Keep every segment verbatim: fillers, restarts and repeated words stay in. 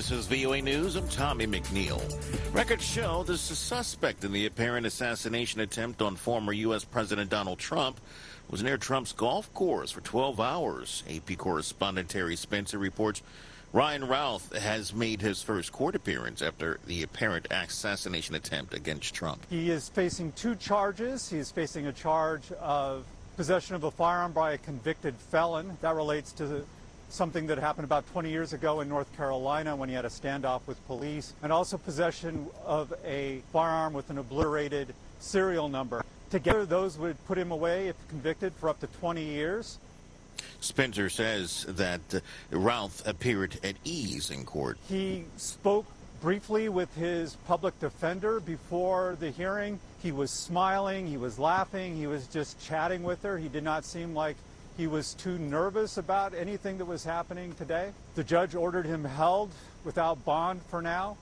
This is V O A News. I'm Tommy McNeil. Records show this is a suspect in the apparent assassination attempt on former U S President Donald Trump was near Trump's golf course for twelve hours. A P correspondent Terry Spencer reports Ryan Routh has made his first court appearance after the apparent assassination attempt against Trump. He is facing two charges. He is facing a charge of possession of a firearm by a convicted felon. That relates to something that happened about twenty years ago in North Carolina when he had a standoff with police, and also possession of a firearm with an obliterated serial number. Together, those would put him away, if convicted, for up to twenty years. Spencer says that uh, Routh appeared at ease in court. He spoke briefly with his public defender before the hearing. He was smiling, he was laughing, he was just chatting with her. He did not seem like he was too nervous about anything that was happening today. The judge ordered him held without bond for now.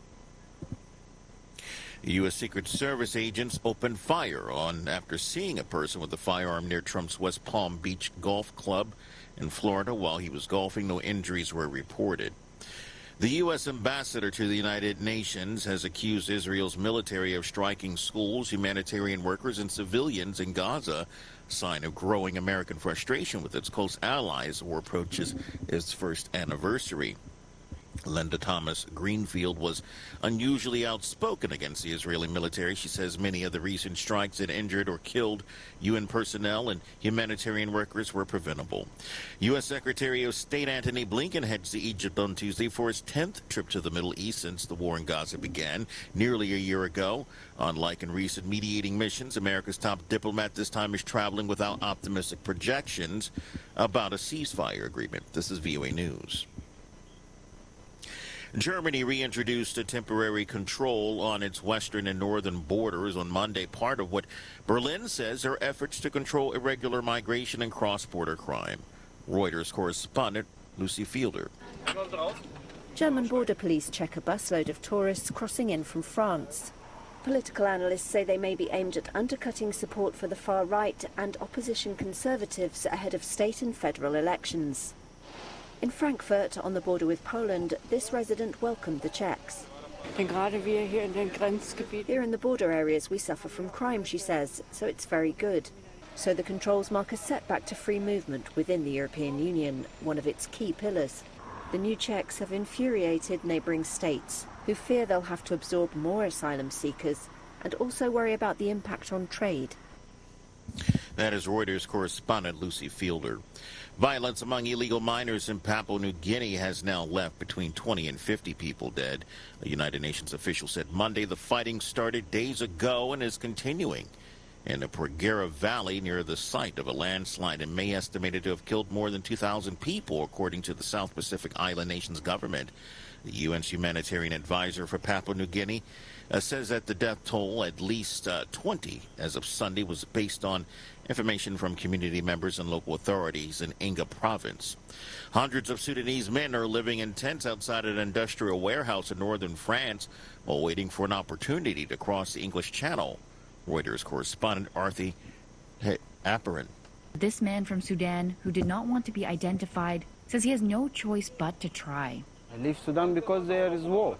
U S Secret Service agents opened fire on after seeing a person with a firearm near Trump's West Palm Beach Golf Club in Florida while he was golfing. No injuries were reported. The U S ambassador to the United Nations has accused Israel's military of striking schools, humanitarian workers, and civilians in Gaza, a sign of growing American frustration with its close allies. The war approaches its first anniversary. Linda Thomas Greenfield was unusually outspoken against the Israeli military. She says many of the recent strikes that injured or killed U N personnel and humanitarian workers were preventable. U S Secretary of State Antony Blinken heads to Egypt on Tuesday for his tenth trip to the Middle East since the war in Gaza began nearly a year ago. Unlike in recent mediating missions, America's top diplomat this time is traveling without optimistic projections about a ceasefire agreement. This is V O A News. Germany reintroduced a temporary control on its western and northern borders on Monday, part of what Berlin says are efforts to control irregular migration and cross-border crime. Reuters correspondent Lucy Fielder. German border police check a busload of tourists crossing in from France. Political analysts say they may be aimed at undercutting support for the far right and opposition conservatives ahead of state and federal elections. In Frankfurt, on the border with Poland, this resident welcomed the checks. Here in the border areas, we suffer from crime, she says, so it's very good. So the controls mark a setback to free movement within the European Union, one of its key pillars. The new checks have infuriated neighbouring states, who fear they'll have to absorb more asylum seekers and also worry about the impact on trade. That is Reuters correspondent Lucy Fielder. Violence among illegal miners in Papua New Guinea has now left between twenty and fifty people dead. A United Nations official said Monday the fighting started days ago and is continuing. In the Porgera Valley near the site of a landslide in May estimated to have killed more than two thousand people, according to the South Pacific Island nation's government. The U N's humanitarian advisor for Papua New Guinea uh, says that the death toll, at least uh, twenty as of Sunday, was based on information from community members and local authorities in Inga province. Hundreds of Sudanese men are living in tents outside an industrial warehouse in northern France while waiting for an opportunity to cross the English Channel. Reuters correspondent Arthi Apparin. This man from Sudan, who did not want to be identified, says he has no choice but to try. I leave Sudan because there is war.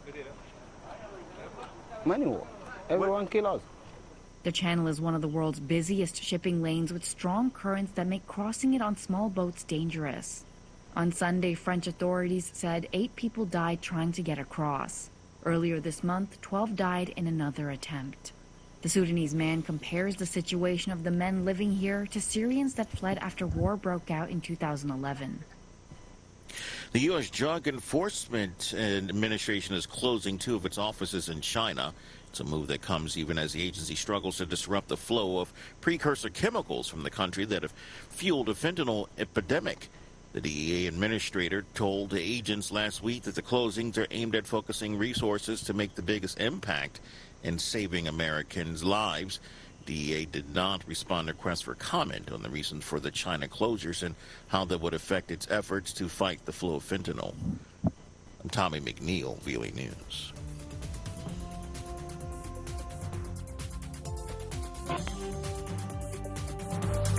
Many war. Everyone kills us. The channel is one of the world's busiest shipping lanes with strong currents that make crossing it on small boats dangerous. On Sunday, French authorities said eight people died trying to get across. Earlier this month, twelve died in another attempt. The Sudanese man compares the situation of the men living here to Syrians that fled after war broke out in two thousand eleven. The U S Drug Enforcement Administration is closing two of its offices in China. It's a move that comes even as the agency struggles to disrupt the flow of precursor chemicals from the country that have fueled a fentanyl epidemic. The D E A administrator told agents last week that the closings are aimed at focusing resources to make the biggest impact in saving Americans' lives. D E A did not respond to requests for comment on the reasons for the China closures and how that would affect its efforts to fight the flow of fentanyl. I'm Tommy McNeil, V O A News.